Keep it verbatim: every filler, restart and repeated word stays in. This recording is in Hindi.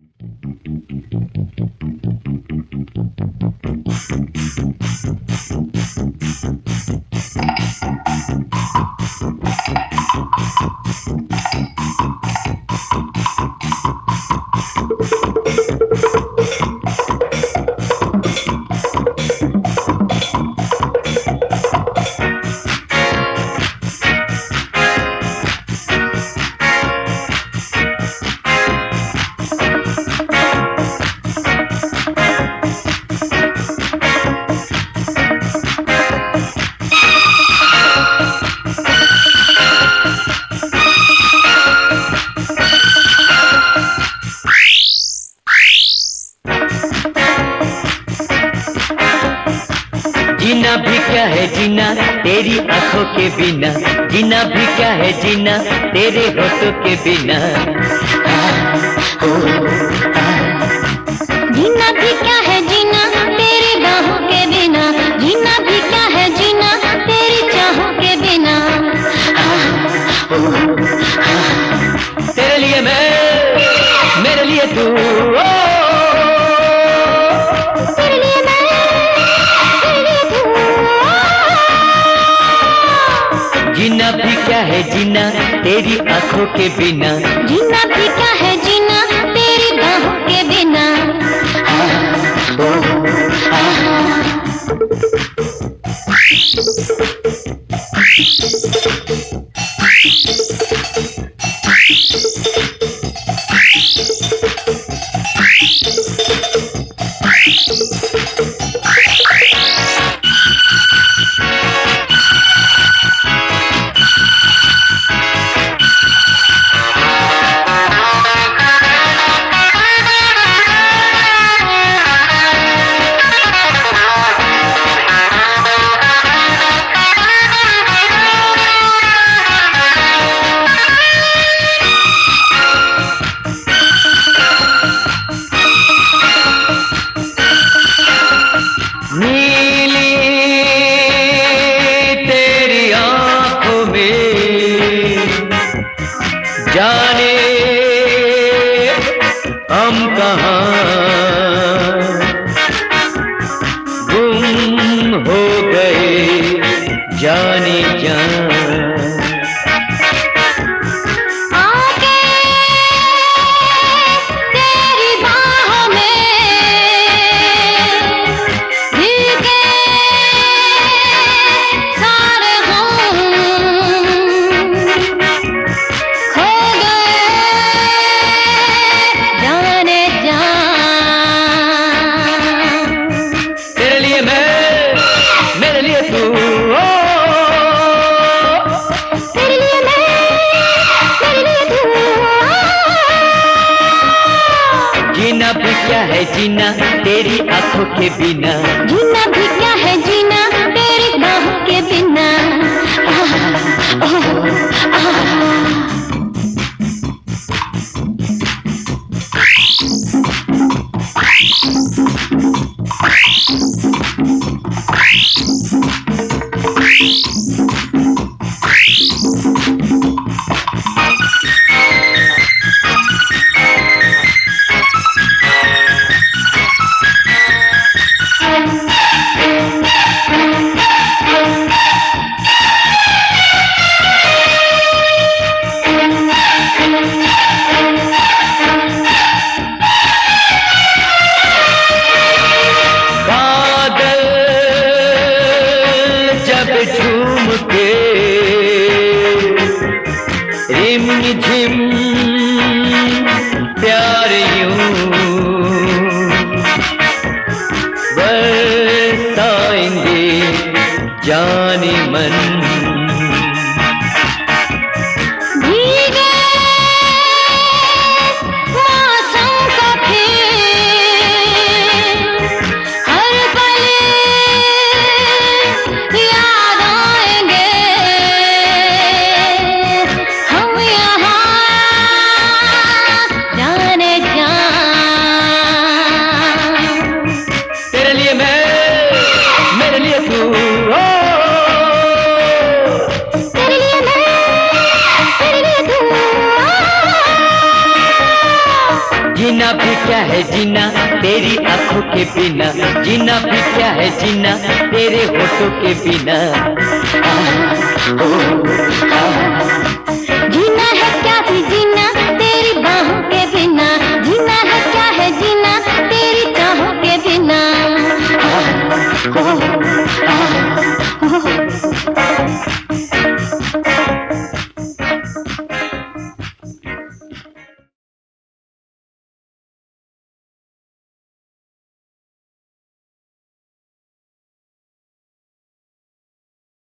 जीना भी क्या है जीना तेरी आंखों के बिना, जीना भी क्या है जीना तेरे होठों के बिना। जीना भी क्या है जीना तेरी बाहों के बिना, जीना भी क्या है जीना तेरी चाहों के बिना। तेरे लिए मैं, मेरे लिए तू, तेरे लिए मैं, तेरे लिए तू। जीना भी क्या है जीना तेरी आंखों के बिना, जीना भी क्या है जीना तेरी बाहों के बिना। नीली तेरी आंखों में जाने हम कहाँ गुम हो गए जाने जान। जीना भी क्या है जीना तेरी आंखों के बिना, जीना भी क्या है जीना तेरी बाहों के बिना। आह, आह, आह। झूम के रिम झिम प्यार यूं बरसाएंगे जाने मन। तेरे लिए मैं, मेरे लिए तू, जीना भी क्या है जीना तेरी आंखों के बिना, जीना भी क्या है जीना तेरे होठों के बिना। आ, ओ, आ,